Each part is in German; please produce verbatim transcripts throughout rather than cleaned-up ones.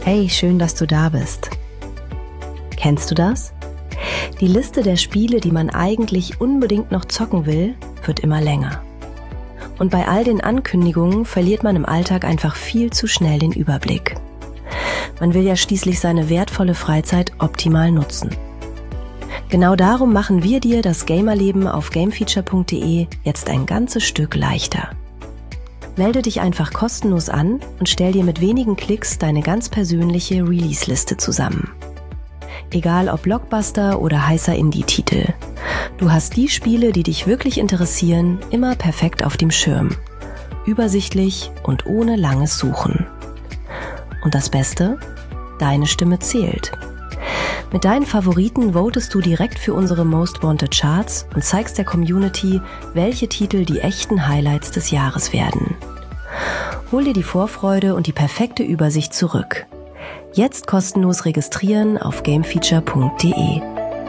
Hey, schön, dass du da bist. Kennst du das? Die Liste der Spiele, die man eigentlich unbedingt noch zocken will, wird immer länger. Und bei all den Ankündigungen verliert man im Alltag einfach viel zu schnell den Überblick. Man will ja schließlich seine wertvolle Freizeit optimal nutzen. Genau darum machen wir dir das Gamerleben auf gamefeature punkt de jetzt ein ganzes Stück leichter. Melde dich einfach kostenlos an und stell dir mit wenigen Klicks deine ganz persönliche Release-Liste zusammen. Egal ob Blockbuster oder heißer Indie-Titel. Du hast die Spiele, die dich wirklich interessieren, immer perfekt auf dem Schirm. Übersichtlich und ohne langes Suchen. Und das Beste? Deine Stimme zählt. Mit deinen Favoriten votest du direkt für unsere Most Wanted Charts und zeigst der Community, welche Titel die echten Highlights des Jahres werden. Hol dir die Vorfreude und die perfekte Übersicht zurück. Jetzt kostenlos registrieren auf gamefeature punkt de.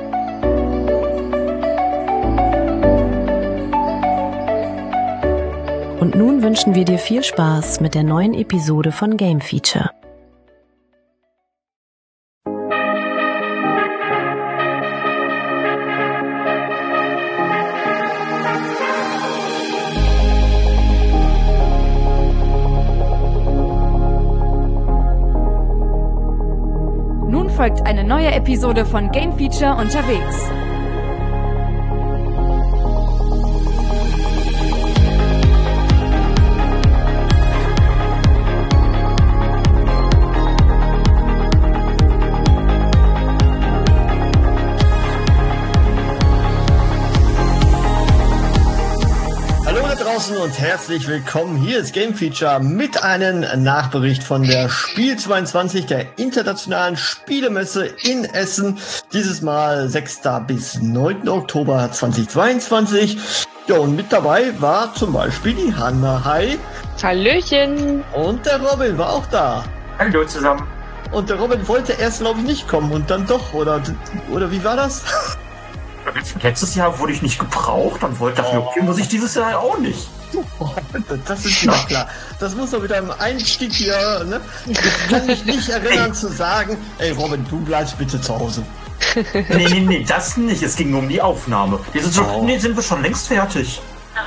Und nun wünschen wir dir viel Spaß mit der neuen Episode von Game Feature. Folgt eine neue Episode von Game Feature unterwegs. Und herzlich willkommen. Hier ist Game Feature mit einem Nachbericht von der Spiel zweiundzwanzig, der internationalen Spielemesse in Essen. Dieses Mal sechsten bis neunten Oktober zweitausendzweiundzwanzig. Ja, und mit dabei war zum Beispiel die Hanna. Hi. Hallöchen. Und der Robin war auch da. Hallo zusammen. Und der Robin wollte erst, glaube ich, nicht kommen und dann doch, oder, oder wie war das? Letztes Jahr wurde ich nicht gebraucht und wollte dafür, okay, muss ich dieses Jahr auch nicht. Das ist mir klar. Das muss doch wieder im Einstieg hier, ne? Ich kann mich nicht erinnern zu sagen, ey Robin, du bleibst bitte zu Hause. Nee, nee, nee, das nicht. Es ging nur um die Aufnahme. Wir sind, schon, oh. nee, sind wir schon längst fertig.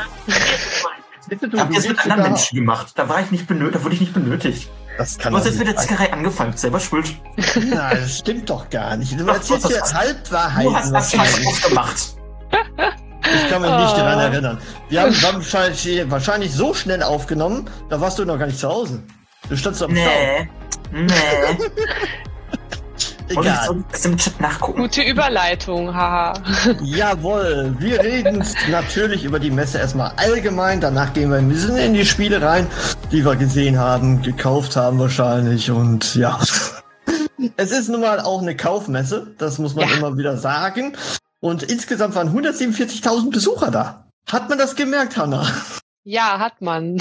Bitte, du, ich hab du das mit anderen da. Menschen gemacht. Da war ich nicht benötigt, da wurde ich nicht benötigt. Das kann du hast jetzt mit der Zickerei angefangen, selber schuld. Nein, das stimmt doch gar nicht. Du Ach, erzählst hier Halbwahrheiten. Du hast das falsch gemacht. Ich kann mich oh. nicht daran erinnern. Wir haben wahrscheinlich, wahrscheinlich so schnell aufgenommen, da warst du noch gar nicht zu Hause. Du standst am Nee, nee. Egal. Und ich im Chat nachgucken. Gute Überleitung, haha. Jawohl, wir reden natürlich über die Messe erstmal allgemein, danach gehen wir ein bisschen in die Spiele rein, die wir gesehen haben, gekauft haben wahrscheinlich und ja. Es ist nun mal auch eine Kaufmesse, das muss man ja. immer wieder sagen. Und insgesamt waren hundertsiebenundvierzigtausend Besucher da. Hat man das gemerkt, Hanna? Ja, hat man.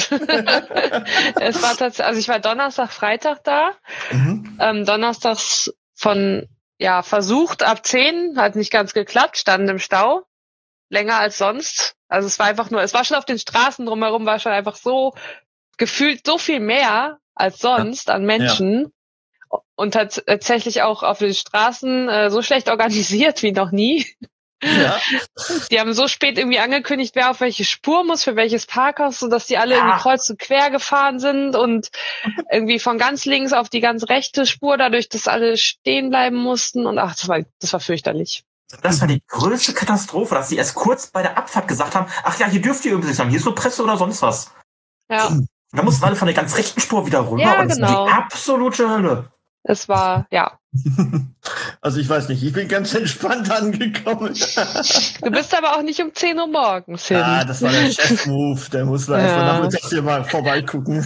Es war tatsächlich, also ich war Donnerstag, Freitag da. Mhm. Ähm, Donnerstags von, ja, versucht ab zehn, hat nicht ganz geklappt, standen im Stau. Länger als sonst. Also es war einfach nur, es war schon auf den Straßen drumherum, war schon einfach so gefühlt so viel mehr als sonst ja. an Menschen. Ja. Und hat tatsächlich auch auf den Straßen äh, so schlecht organisiert wie noch nie. Ja. Die haben so spät irgendwie angekündigt, wer auf welche Spur muss, für welches Parkhaus, sodass die alle ja. irgendwie kreuz und quer gefahren sind und irgendwie von ganz links auf die ganz rechte Spur, dadurch, dass alle stehen bleiben mussten. Und ach, das war, das war fürchterlich. Das war die größte Katastrophe, dass sie erst kurz bei der Abfahrt gesagt haben, ach ja, hier dürft ihr übrigens sagen, hier ist nur Presse oder sonst was. Ja. Und da mussten alle von der ganz rechten Spur wieder rüber ja, und das genau. war die absolute Hölle. Es war, ja. Also ich weiß nicht, ich bin ganz entspannt angekommen. Du bist aber auch nicht um zehn Uhr morgens hin. Ah, das war der Chef-Move, der muss da erstmal Ja. nachmittags hier mal vorbeigucken.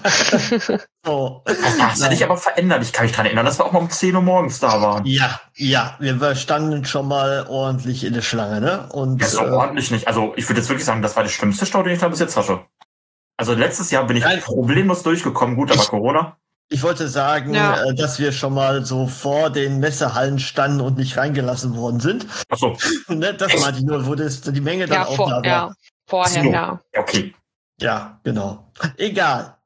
So. Das hat sich aber verändert, ich kann mich dran erinnern, dass wir auch mal um zehn Uhr morgens da waren. Ja, ja, wir standen schon mal ordentlich in der Schlange, ne? Und, Ja, so äh, ordentlich nicht. Also ich würde jetzt wirklich sagen, das war der schlimmste Stau, den ich da bis jetzt hatte. Also letztes Jahr bin ich Nein. problemlos durchgekommen, gut, aber Corona. Ich wollte sagen, Ja. äh, dass wir schon mal so vor den Messehallen standen und nicht reingelassen worden sind. Ach so. Ne, das meinte ich nur, wo das, die Menge dann Ja, auch vor, da war. ja, vorher, So. ja. Okay. Ja, genau. Egal.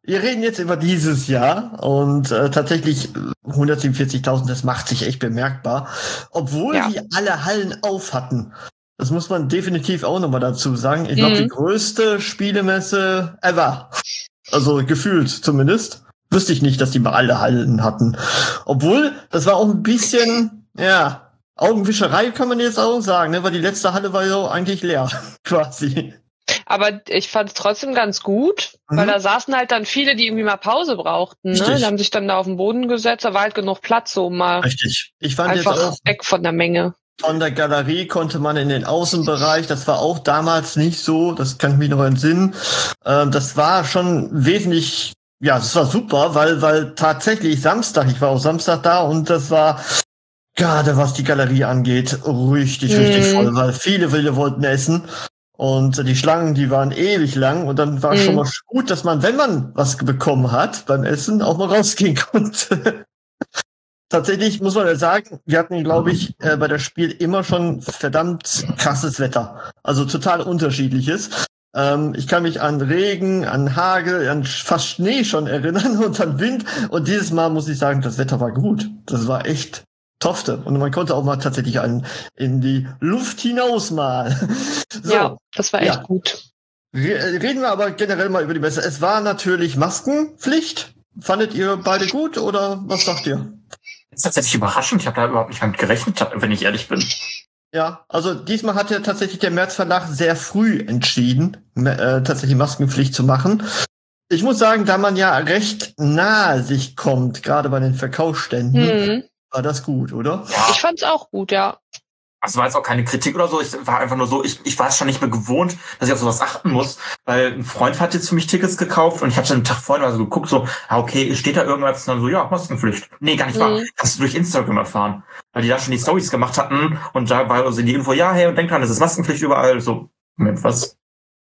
wir reden jetzt über dieses Jahr und äh, tatsächlich hundertsiebenundvierzigtausend, das macht sich echt bemerkbar. Obwohl Ja. die alle Hallen auf hatten. Das muss man definitiv auch nochmal dazu sagen. Ich glaube, Mhm. die größte Spielemesse ever. Also gefühlt zumindest. Wüsste ich nicht, dass die mal alle Hallen hatten. Obwohl, das war auch ein bisschen, ja, Augenwischerei kann man jetzt auch sagen, ne? Weil die letzte Halle war ja eigentlich leer, quasi. Aber ich fand es trotzdem ganz gut, Mhm. weil da saßen halt dann viele, die irgendwie mal Pause brauchten. Ne? Richtig. Die haben sich dann da auf den Boden gesetzt, da war halt genug Platz, so mal Richtig. Ich fand jetzt einfach auch, weg von der Menge. von der Galerie konnte man in den Außenbereich, das war auch damals nicht so, das kann ich mich noch entsinnen. Ähm, das war schon wesentlich, ja, das war super, weil, weil tatsächlich Samstag, ich war auch Samstag da und das war gerade was die Galerie angeht, richtig, richtig Mhm. voll, weil viele Wille wollten essen. Und die Schlangen, die waren ewig lang. Und dann war Mhm. schon mal gut, dass man, wenn man was bekommen hat beim Essen, auch mal rausgehen konnte. Tatsächlich muss man ja sagen, wir hatten, glaube ich, äh, bei das Spiel immer schon verdammt krasses Wetter. Also total unterschiedliches. Ähm, ich kann mich an Regen, an Hagel, an fast Schnee schon erinnern und an Wind. Und dieses Mal muss ich sagen, das Wetter war gut. Das war echt Tofte. Und man konnte auch mal tatsächlich einen in die Luft hinaus mal. So, Ja, das war echt Ja. gut. re- reden wir aber generell mal über die Messe. Es war natürlich Maskenpflicht. Fandet ihr beide gut oder was sagt ihr? Das ist tatsächlich überraschend. Ich habe da überhaupt nicht damit gerechnet, wenn ich ehrlich bin. Ja, also diesmal hat ja tatsächlich der März Verlag sehr früh entschieden, äh, tatsächlich Maskenpflicht zu machen. Ich muss sagen, da man ja recht nahe sich kommt, gerade bei den Verkaufsständen, Mhm. war das gut, oder? Ja, Ich fand's auch gut, ja. das war jetzt auch keine Kritik oder so. Ich war einfach nur so, ich, ich war es schon nicht mehr gewohnt, dass ich auf sowas achten muss, weil ein Freund hat jetzt für mich Tickets gekauft und ich hatte einen Tag vorher mal so geguckt, so, ah, okay, steht da irgendwas? Und dann so, ja, Maskenpflicht. Nee, gar nicht wahr. Mhm. Kannst du durch Instagram erfahren. Weil die da schon die Stories gemacht hatten und da war also die Info, ja, hey, und denk dran, es ist Maskenpflicht überall. So, Moment, was?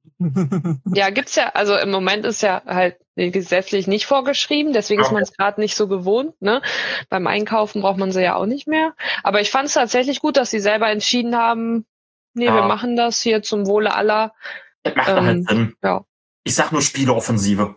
Ja, gibt's ja, also im Moment ist ja halt gesetzlich nicht vorgeschrieben, deswegen ist Ja. man es gerade nicht so gewohnt, ne? Beim Einkaufen braucht man sie ja auch nicht mehr. Aber ich fand es tatsächlich gut, dass sie selber entschieden haben, nee, Ja. wir machen das hier zum Wohle aller. Das macht ähm, halt Sinn. Ja. Ich sag nur Spieleoffensive.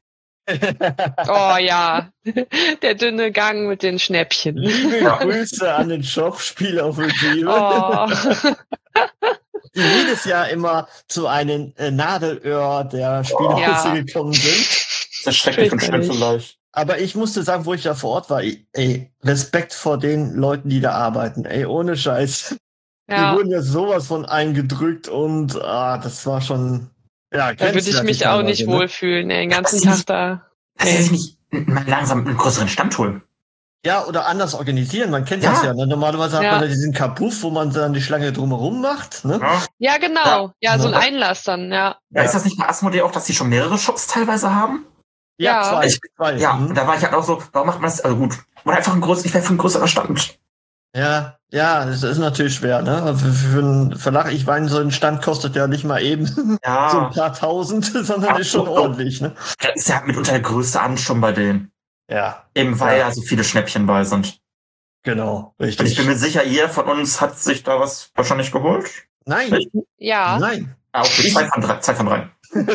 Oh ja, der dünne Gang mit den Schnäppchen. Liebe Ja. Grüße an den Shop Spieleoffensive, Oh. die jedes Jahr immer zu einem äh, Nadelöhr der Spielemesse Ja. gekommen sind. Das ist schrecklich und schlimm Fürchterlich. zugleich. Aber ich musste sagen, wo ich da vor Ort war, ey, Respekt vor den Leuten, die da arbeiten. Ey, ohne Scheiß. Die Ja, wurden ja sowas von eingedrückt und ah, das war schon, ja, da würde ich grenzwertig mich auch nicht teilweise, ne? wohlfühlen, ey, den ganzen Das ist- Tag da. Dass sie sich nicht mal langsam einen größeren Stand holen. Ja, oder anders organisieren. Man kennt Ja. das ja. Ne? Normalerweise hat Ja. man da diesen Kapuff, wo man dann die Schlange drumherum macht. Ne? Ja. Ja, genau. Ja, so ein Ja. Einlass dann, ja. Ja, ist das nicht bei Asmodee auch, dass die schon mehrere Shops teilweise haben? Ja. zwei. Ich- zwei. Ja, mhm. und da war ich halt auch so, warum macht man das? Also gut. Oder einfach ein größerer, ich wäre für ein größerer Stand. ja, ja, das ist natürlich schwer. Ne? Aber Für, für einen Verlag, ich meine, so ein Stand kostet ja nicht mal eben so ein Ja, paar Tausend, sondern ist schon Absolut. ordentlich. Ne? das ist ja mitunter der größte Ansturm bei denen. Ja, Eben weil Ja. ja so viele Schnäppchen bei sind. genau, Und ich richtig. bin mir sicher, jeder von uns hat sich da was wahrscheinlich geholt. Nein, Ja. nein. Ah, okay, zwei von drei. Zwei von drei.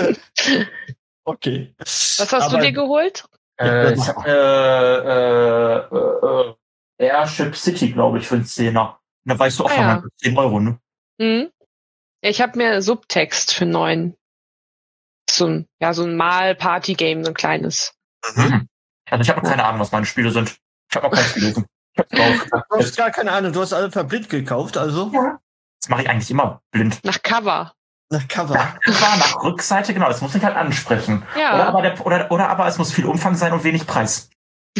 Okay. Was hast du dir geholt? Äh, ich hab, äh, äh, äh, Airship City, glaube ich, für einen Zehner. Und da weißt du auch Ah, schon ja. mal zehn Euro, ne? Hm? Ich habe mir Subtext für neun. So ein, ja, so ein Mal-Party-Game, so ein kleines. Mhm. Also ich habe noch keine Ahnung, was meine Spiele sind. Ich habe noch kein Spiel gelesen. Ich hab's drauf. Du hast gar keine Ahnung, du hast alle verblind gekauft, also Das mache ich eigentlich immer blind. Nach Cover. nach Cover. Nach, nach Rückseite, genau, das muss ich halt ansprechen. Oder, Ja. aber der, oder, oder aber es muss viel Umfang sein und wenig Preis.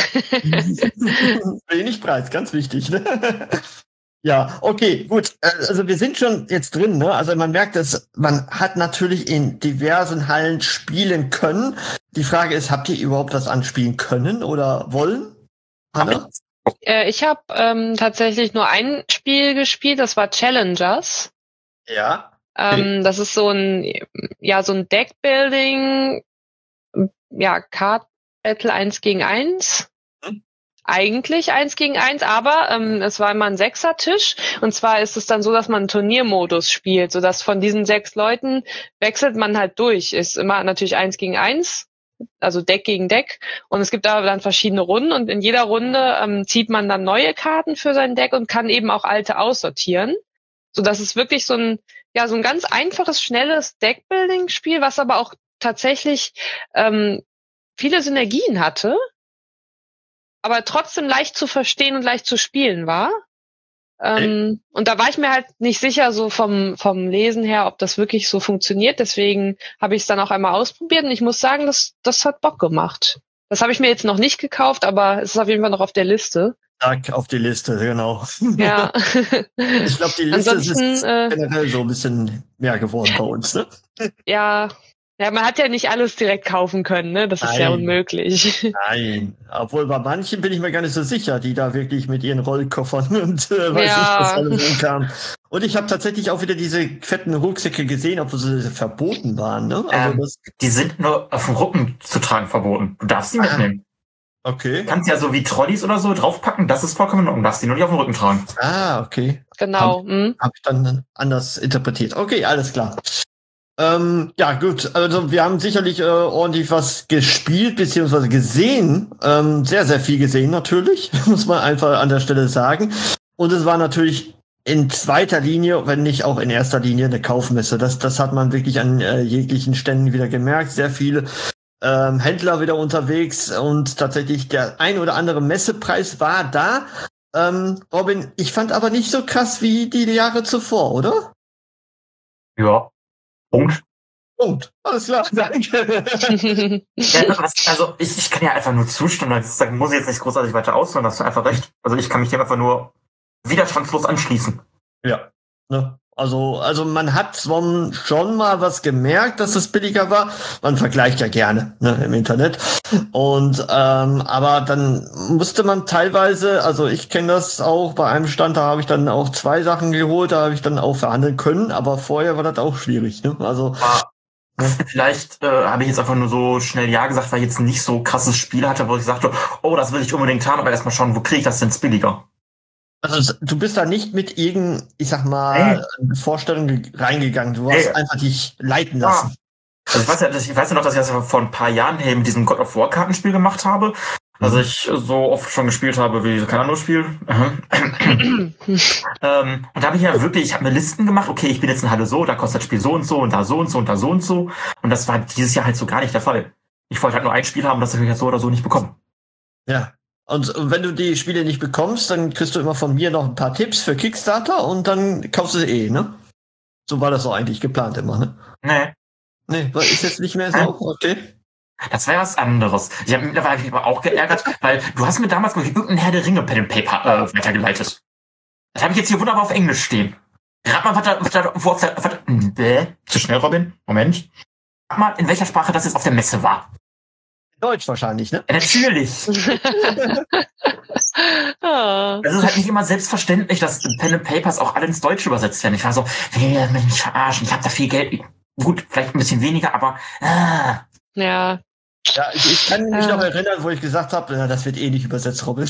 Wenig Preis, ganz wichtig. Ne? Ja, okay, gut. Äh, Also wir sind schon jetzt drin. Ne? Also man merkt, dass man hat natürlich in diversen Hallen spielen können. Die Frage ist, habt ihr überhaupt was anspielen können oder wollen? Hanna? Äh, ich habe ähm, tatsächlich nur ein Spiel gespielt, das war Challengers. Ja. Ähm, das ist so ein, ja, so ein Deckbuilding, ja, Card Battle eins gegen eins. Hm. Eigentlich eins gegen eins, aber ähm, es war immer ein Sechsertisch. Und zwar ist es dann so, dass man einen Turniermodus spielt, sodass von diesen sechs Leuten wechselt man halt durch. Ist immer natürlich eins gegen eins also Deck gegen Deck. Und es gibt aber dann verschiedene Runden und in jeder Runde ähm, zieht man dann neue Karten für sein Deck und kann eben auch alte aussortieren. So dass es wirklich so ein, ja, so ein ganz einfaches, schnelles Deckbuilding-Spiel, was aber auch tatsächlich ähm, viele Synergien hatte, aber trotzdem leicht zu verstehen und leicht zu spielen war. Ähm, und da war ich mir halt nicht sicher, so vom vom Lesen her, ob das wirklich so funktioniert. Deswegen habe ich es dann auch einmal ausprobiert und ich muss sagen, das das hat Bock gemacht. Das habe ich mir jetzt noch nicht gekauft, aber es ist auf jeden Fall noch auf der Liste. Tag auf die Liste, genau. Ja. Ich glaube, die Liste Ansonsten, ist äh, generell so ein bisschen mehr geworden bei uns, ne? Ja. Ja, man hat ja nicht alles direkt kaufen können, ne? Das ist Nein. ja unmöglich. Nein, obwohl bei manchen bin ich mir gar nicht so sicher, die da wirklich mit ihren Rollkoffern und äh, weiß Ja. nicht, was alles rumkam. Und ich habe tatsächlich auch wieder diese fetten Rucksäcke gesehen, obwohl sie verboten waren, ne? Also Ähm, das, Die sind nur auf dem Rücken zu tragen verboten. Du darfst die Ah. mitnehmen. okay. Du kannst ja so wie Trolleys oder so draufpacken, das ist vollkommen in Ordnung. Du darfst die nur nicht auf dem Rücken tragen. Ah, okay. Genau. Hm. Habe ich dann anders interpretiert. Okay, alles klar. Ähm, ja, gut. Also wir haben sicherlich äh, ordentlich was gespielt beziehungsweise gesehen. Ähm, sehr, sehr viel gesehen natürlich, muss man einfach an der Stelle sagen. Und es war natürlich in zweiter Linie, wenn nicht auch in erster Linie, eine Kaufmesse. Das, das hat man wirklich an äh, jeglichen Ständen wieder gemerkt. Sehr viele ähm, Händler wieder unterwegs und tatsächlich der ein oder andere Messepreis war da. Ähm, Robin, ich fand aber nicht so krass wie die Jahre zuvor, oder? Ja. Punkt. Punkt. Alles klar, danke. Ja, was, also ich, ich kann ja einfach nur zustimmen. Das muss ich jetzt nicht großartig weiter ausführen, hast du einfach recht. Also ich kann mich dem einfach nur widerstandslos anschließen. Ja. Ne? Also, also man hat schon, schon mal was gemerkt, dass es billiger war. Man vergleicht ja gerne, ne, im Internet. Und ähm, aber dann musste man teilweise, also ich kenne das auch, bei einem Stand, da habe ich dann auch zwei Sachen geholt, da habe ich dann auch verhandeln können, aber vorher war das auch schwierig. Ne? Also Ja. Vielleicht äh, habe ich jetzt einfach nur so schnell Ja gesagt, weil ich jetzt nicht so krasses Spiel hatte, wo ich sagte, oh, das will ich unbedingt haben, aber erstmal schauen, wo kriege ich das denn billiger? Also du bist da nicht mit irgendein, ich sag mal, Hey. Vorstellung reingegangen. Du hast Hey. einfach dich leiten lassen. Also ich weiß ja, ich weiß ja noch, dass ich das vor ein paar Jahren hier mit diesem God of War Kartenspiel gemacht habe. Also ich so oft schon gespielt habe wie kein anderes Spiel. ähm, und da habe ich ja wirklich, ich habe mir Listen gemacht, okay, ich bin jetzt in Halle so, da kostet das Spiel so und so und da so und so und da so und so. Und das war dieses Jahr halt so gar nicht der Fall. Ich wollte halt nur ein Spiel haben, das ich jetzt so oder so nicht bekommen. Ja. Und wenn du die Spiele nicht bekommst, dann kriegst du immer von mir noch ein paar Tipps für Kickstarter und dann kaufst du sie eh, ne? So war das doch eigentlich geplant immer, ne? Nee. Nee, ist jetzt nicht mehr so, okay. Das wäre was anderes. Ich habe mittlerweile aber auch geärgert, weil du hast mir damals glaub ich, irgendein Herr der Ringe Pen and Paper äh, weitergeleitet. Das habe ich jetzt hier wunderbar auf Englisch stehen. Rat mal, was da, was da, wo auf der, was, bäh, zu schnell, Robin. Moment. Rat mal, in welcher Sprache das jetzt auf der Messe war. Deutsch wahrscheinlich, ne? Ja, natürlich. Ah. Es ist halt nicht immer selbstverständlich, dass Pen and Papers auch alle ins Deutsche übersetzt werden. Ich war so, will ihr mich verarschen? Ich habe da viel Geld. Gut, vielleicht ein bisschen weniger, aber ah. Ja. Ja, ich, ich kann mich Ja. noch erinnern, wo ich gesagt habe, na, das wird eh nicht übersetzt, Robin.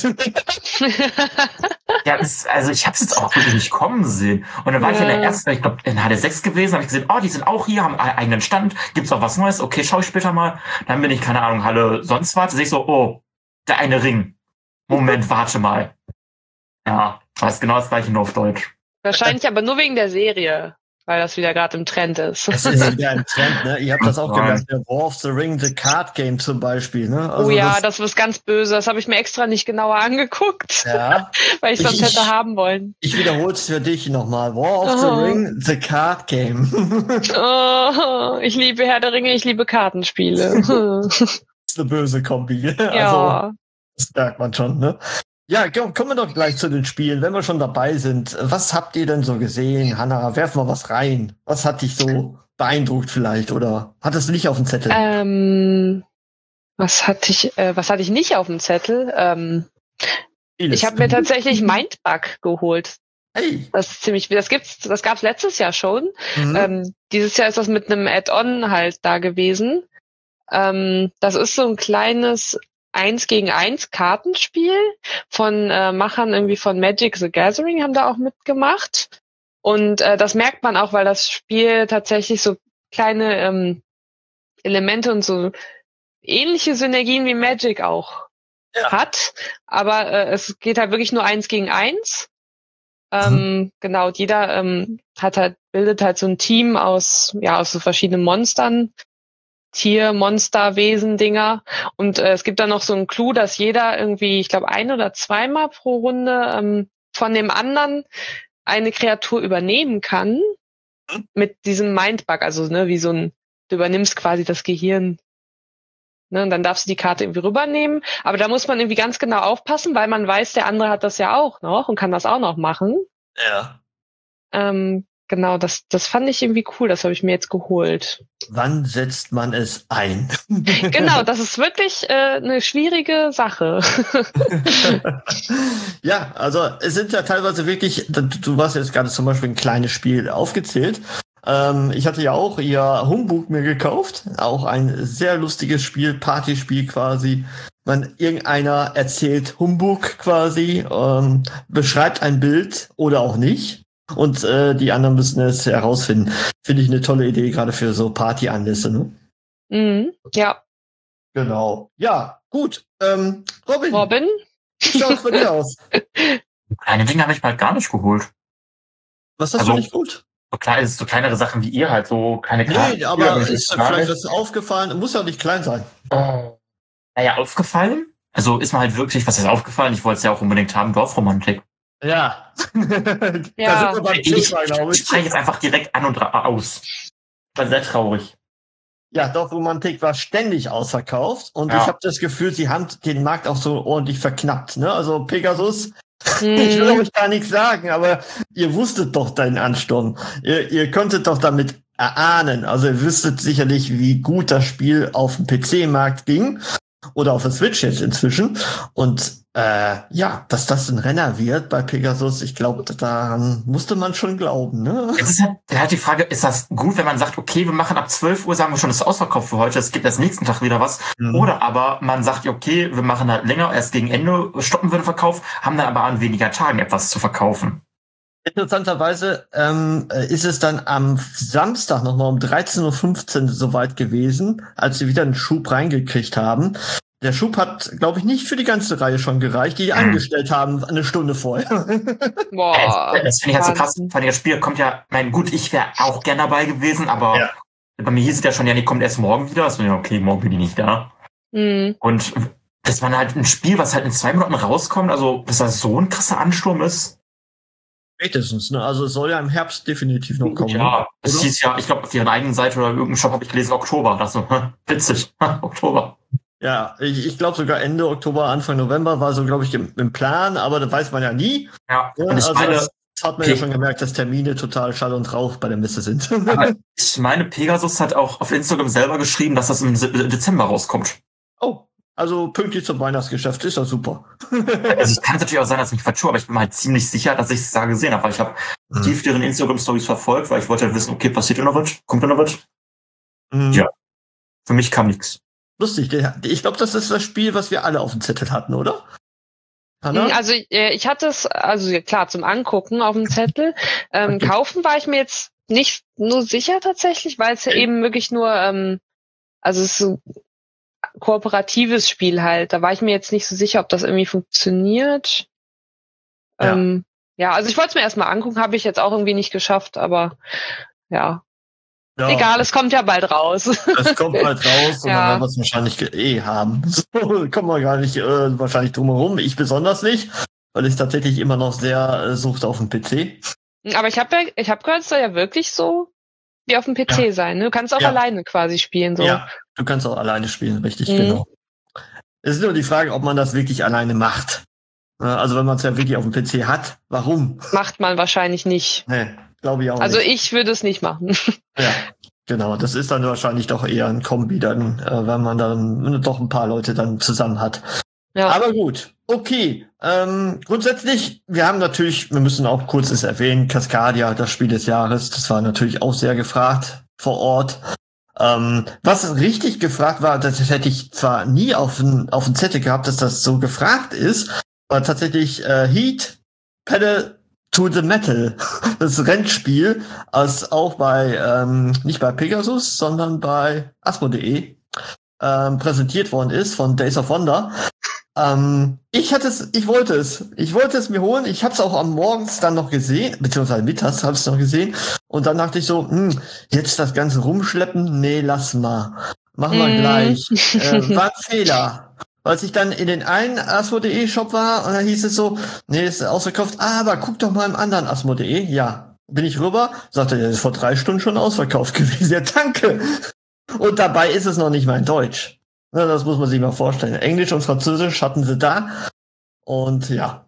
Ja, das, also ich habe es jetzt auch wirklich nicht kommen sehen. Und dann war Ja. ich in der ersten, ich glaube in H D sechs gewesen, habe ich gesehen, oh, die sind auch hier, haben einen eigenen Stand, gibt's auch was Neues, okay, schau ich später mal. Dann bin ich, keine Ahnung, Halle sonst was, sehe ich so, oh, der eine Ring. Moment, warte mal. Ja, das ist genau das gleiche, nur auf Deutsch. Wahrscheinlich aber nur wegen der Serie, weil das wieder gerade im Trend ist. Es ist wieder ein Trend, ne? Ihr habt das auch Ja. gemerkt, der War of the Ring, The Card Game zum Beispiel, ne? Also Oh ja, das ist ganz böse. Das habe ich mir extra nicht genauer angeguckt, ja. weil ich sonst Ich- hätte haben wollen. Ich wiederhole es für dich nochmal. War of the Oh. Ring, The Card Game. Oh, ich liebe Herr der Ringe, ich liebe Kartenspiele. Das ist eine böse Kombi. Also, Ja. das merkt man schon, ne? Ja, komm, kommen wir doch gleich zu den Spielen, wenn wir schon dabei sind. Was habt ihr denn so gesehen? Hanna, werf mal was rein. Was hat dich so beeindruckt vielleicht? Oder hattest du nicht auf dem Zettel? Ähm, was hatte ich, äh, was hatte ich nicht auf dem Zettel? Ähm, Vieles. ich habe mir tatsächlich Mindbug geholt. Hey. Das ist ziemlich, das gibt's, das gab's letztes Jahr schon. Mhm. Ähm, dieses Jahr ist das mit einem Add-on halt da gewesen. Ähm, das ist so ein kleines eins gegen eins Kartenspiel von äh, Machern irgendwie von Magic the Gathering, haben da auch mitgemacht. Und äh, das merkt man auch, weil das Spiel tatsächlich so kleine ähm, Elemente und so ähnliche Synergien wie Magic auch ja. hat, aber äh, es geht halt wirklich nur eins gegen eins. Ähm, mhm. Genau, und jeder ähm, hat halt, bildet halt so ein Team aus, ja, aus so verschiedenen Monstern, Tier, Monster, Wesen, Dinger. Und äh, es gibt dann noch so einen Clou, dass jeder irgendwie, ich glaube, ein oder zweimal pro Runde ähm, von dem anderen eine Kreatur übernehmen kann mhm. mit diesem Mindbug, also ne, wie so ein, du übernimmst quasi das Gehirn. Ne, und dann darfst du die Karte irgendwie rübernehmen. Aber da muss man irgendwie ganz genau aufpassen, weil man weiß, der andere hat das ja auch noch und kann das auch noch machen. Ja. Ähm, genau, das, das fand ich irgendwie cool. Das habe ich mir jetzt geholt. Wann setzt man es ein? Genau, das ist wirklich äh, eine schwierige Sache. Ja, also es sind ja teilweise wirklich, du hast jetzt gerade zum Beispiel ein kleines Spiel aufgezählt. Ähm, ich hatte ja auch ihr Humbug mir gekauft, auch ein sehr lustiges Spiel, Partyspiel quasi. Man, irgendeiner erzählt Humbug quasi, ähm, beschreibt ein Bild oder auch nicht und äh, die anderen müssen es herausfinden. Finde ich eine tolle Idee, gerade für so Partyanlässe, ne? Mhm, ja. Genau. Ja, gut. Ähm, Robin. Robin? Wie schaut's bei dir aus? Kleine Dinge habe ich mal gar nicht geholt. Was hast also, du nicht gut? So, klein, so kleinere Sachen wie ihr halt, so kleine Karten. Nee, aber ist ist vielleicht was aufgefallen, muss ja nicht klein sein. Oh. Naja, aufgefallen? Also ist mir halt wirklich, was ist aufgefallen? Ich wollte es ja auch unbedingt haben, Dorfromantik. Ja. Ja. Da sind wir beim ich, Thema, glaube ich ich. spreche jetzt einfach direkt an und aus. War sehr traurig. Ja, Dorfromantik war ständig ausverkauft und ja. ich habe das Gefühl, sie haben den Markt auch so ordentlich verknappt. Ne? Also Pegasus, hm. ich will euch gar nichts sagen, aber ihr wusstet doch deinen Ansturm. Ihr, ihr konntet doch damit erahnen. Also ihr wüsstet sicherlich, wie gut das Spiel auf dem P C-Markt ging oder auf der Switch jetzt inzwischen. Und äh, ja, dass das ein Renner wird bei Pegasus, ich glaube, daran musste man schon glauben. Ne? Jetzt ist halt, halt die Frage, ist das gut, wenn man sagt, okay, wir machen ab zwölf Uhr, sagen wir schon, es ist ausverkauft für heute, es gibt erst nächsten Tag wieder was. Mhm. Oder aber man sagt, okay, wir machen halt länger, erst gegen Ende stoppen wir den Verkauf, haben dann aber an weniger Tagen etwas zu verkaufen. Interessanterweise ähm, ist es dann am Samstag nochmal um dreizehn Uhr fünfzehn soweit gewesen, als sie wieder einen Schub reingekriegt haben. Der Schub hat, glaube ich, nicht für die ganze Reihe schon gereicht, die, die hm. angestellt haben, eine Stunde vorher. Boah, das, das finde ich halt so krass. Von das Spiel kommt ja, mein gut, ich wäre auch gern dabei gewesen, aber ja. bei mir hieß es ja schon, ja, die kommt erst morgen wieder. Also, ja, okay, morgen bin ich nicht da. Mhm. Und das war halt ein Spiel, was halt in zwei Monaten rauskommt, also dass das so ein krasser Ansturm ist. Spätestens, ne? Also es soll ja im Herbst definitiv noch kommen. Ja, ne? es hieß ja, ich glaube, auf deren eigenen Seite oder irgendeinem Shop habe ich gelesen, Oktober. Das so, witzig, Oktober. Ja, ich, ich glaube sogar Ende Oktober, Anfang November war so, glaube ich, im, im Plan, aber das weiß man ja nie. Ja, ja und ich also meine, das hat man Pe- ja schon gemerkt, dass Termine total Schall und Rauch bei der Messe sind. Aber ich meine, Pegasus hat auch auf Instagram selber geschrieben, dass das im Dezember rauskommt. Oh, also pünktlich zum Weihnachtsgeschäft, ist ja super. Also es kann natürlich auch sein, dass ich mich vertue, aber ich bin mir halt ziemlich sicher, dass ich es da gesehen habe, weil ich habe mhm. tief deren Instagram-Stories verfolgt, weil ich wollte halt wissen, okay, passiert da noch was? Kommt da noch was? Mhm. Ja. Für mich kam nichts. Lustig, ich glaube, das ist das Spiel, was wir alle auf dem Zettel hatten, oder? Hanna? Also ich hatte es, also klar, zum Angucken auf dem Zettel. Ähm, okay. Kaufen war ich mir jetzt nicht nur sicher tatsächlich, weil es ja eben wirklich nur, ähm, also es ist so ein kooperatives Spiel halt. Da war ich mir jetzt nicht so sicher, ob das irgendwie funktioniert. Ja, ähm, ja also ich wollte es mir erstmal angucken, habe ich jetzt auch irgendwie nicht geschafft, aber ja. Ja. Egal, es kommt ja bald raus. Es kommt bald raus und ja. dann werden wir es wahrscheinlich eh haben. So kommen wir gar nicht äh, wahrscheinlich drum herum. Ich besonders nicht, weil ich tatsächlich immer noch sehr äh, suchte auf dem P C. Aber ich habe ja, ich habe gehört, es soll ja wirklich so wie auf dem P C ja. sein. Ne? Du kannst auch ja. alleine quasi spielen. So. Ja, du kannst auch alleine spielen, richtig, mhm. genau. Es ist nur die Frage, ob man das wirklich alleine macht. Also wenn man es ja wirklich auf dem P C hat, warum? Macht man wahrscheinlich nicht. Nee. Glaube ich auch also nicht. Ich würde es nicht machen. Ja, genau. Das ist dann wahrscheinlich doch eher ein Kombi, dann, äh, wenn man dann doch ein paar Leute dann zusammen hat. Ja. Aber gut, okay. Ähm, grundsätzlich, wir haben natürlich, wir müssen auch kurz es erwähnen, Cascadia, das Spiel des Jahres, das war natürlich auch sehr gefragt vor Ort. Ähm, was richtig gefragt war, das hätte ich zwar nie auf den auf den Zettel gehabt, dass das so gefragt ist, war tatsächlich äh, Heat, Pedal to the Metal, das Rennspiel, als auch bei, ähm, nicht bei Pegasus, sondern bei Asmo punkt de ähm, präsentiert worden ist von Days of Wonder. Ähm, ich hatte es, ich wollte es. Ich wollte es mir holen. Ich habe es auch am Morgens dann noch gesehen, beziehungsweise mittags habe ich es noch gesehen. Und dann dachte ich so, hm, jetzt das Ganze rumschleppen? Nee, lass mal. Machen wir mm. gleich. Äh, war ein Fehler. Als ich dann in den einen Asmo.de Shop war und dann hieß es so, nee, ist ausverkauft, aber guck doch mal im anderen Asmo.de. Ja, bin ich rüber, sagte, der ist vor drei Stunden schon ausverkauft gewesen. Ja, danke. Und dabei ist es noch nicht mal in Deutsch. Na, das muss man sich mal vorstellen. Englisch und Französisch hatten sie da. Und ja,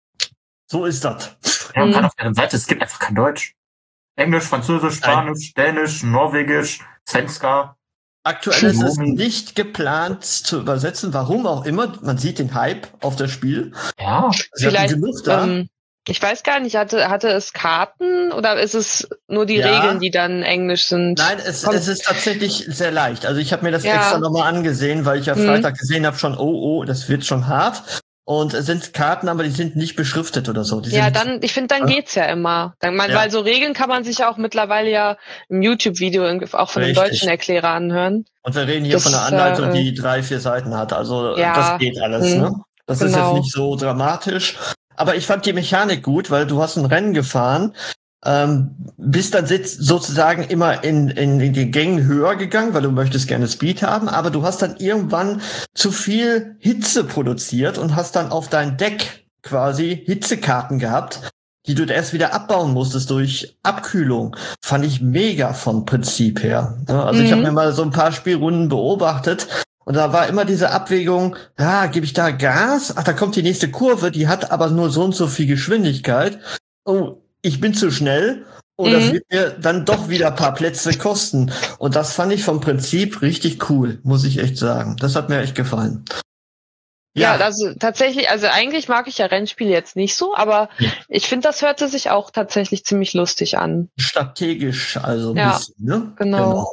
so ist das. Ja, und gerade auf deren Seite, es gibt einfach kein Deutsch. Englisch, Französisch, Spanisch, Nein. Dänisch, Norwegisch, Svenska. Aktuell ist es nicht geplant zu übersetzen, warum auch immer. Man sieht den Hype auf das Spiel. Ja, sie vielleicht genug da. Ähm, ich weiß gar nicht, hatte, hatte es Karten oder ist es nur die ja. Regeln, die dann Englisch sind? Nein, es, es ist tatsächlich sehr leicht. Also ich habe mir das ja. extra nochmal angesehen, weil ich ja Freitag mhm. gesehen habe schon, oh, oh, das wird schon hart. Und es sind Karten, aber die sind nicht beschriftet oder so. Die ja, sind, dann, ich finde, dann geht's ja immer. Dann, man, ja. Weil so Regeln kann man sich ja auch mittlerweile ja im YouTube-Video auch von Richtig. dem deutschen Erklärer anhören. Und wir reden hier das, von einer Anleitung, äh, die drei, vier Seiten hat. Also ja. das geht alles. Mhm. Ne? Das genau. ist jetzt nicht so dramatisch. Aber ich fand die Mechanik gut, weil du hast ein Rennen gefahren, ähm, bist dann sozusagen immer in, in, in den Gängen höher gegangen, weil du möchtest gerne Speed haben, aber du hast dann irgendwann zu viel Hitze produziert und hast dann auf dein Deck quasi Hitzekarten gehabt, die du erst wieder abbauen musstest durch Abkühlung. Fand ich mega vom Prinzip her. Also mhm. ich habe mir mal so ein paar Spielrunden beobachtet. Und da war immer diese Abwägung, ja, gebe ich da Gas? Ach, da kommt die nächste Kurve, die hat aber nur so und so viel Geschwindigkeit. Oh, ich bin zu schnell. Und mhm. das wird mir dann doch wieder ein paar Plätze kosten. Und das fand ich vom Prinzip richtig cool, muss ich echt sagen. Das hat mir echt gefallen. Ja, ja also tatsächlich, also eigentlich mag ich ja Rennspiele jetzt nicht so, aber ja. ich finde, das hörte sich auch tatsächlich ziemlich lustig an. Strategisch, also ein ja, bisschen, ne? Genau. genau.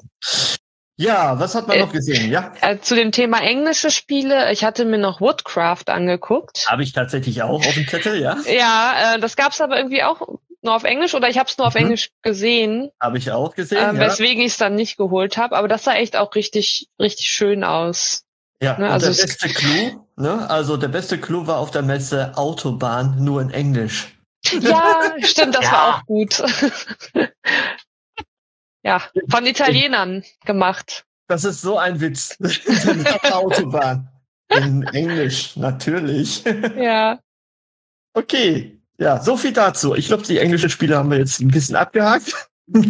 Ja, was hat man äh, noch gesehen? Ja. Äh, zu dem Thema englische Spiele, ich hatte mir noch Woodcraft angeguckt. Habe ich tatsächlich auch auf dem Zettel, ja. Ja, äh, das gab's aber irgendwie auch nur auf Englisch oder ich habe es nur auf mhm. Englisch gesehen. Habe ich auch gesehen, äh, ja. Weswegen ich es dann nicht geholt habe, aber das sah echt auch richtig, richtig schön aus. Ja, ne? Und also der beste Clou, ne? Also der beste Clou war auf der Messe Autobahn nur in Englisch. Ja, stimmt, das ja. war auch gut. Ja, von Italienern gemacht. Das ist so ein Witz. Autobahn. In Englisch, natürlich. Ja. Okay, ja, so viel dazu. Ich glaube, die englischen Spiele haben wir jetzt ein bisschen abgehakt.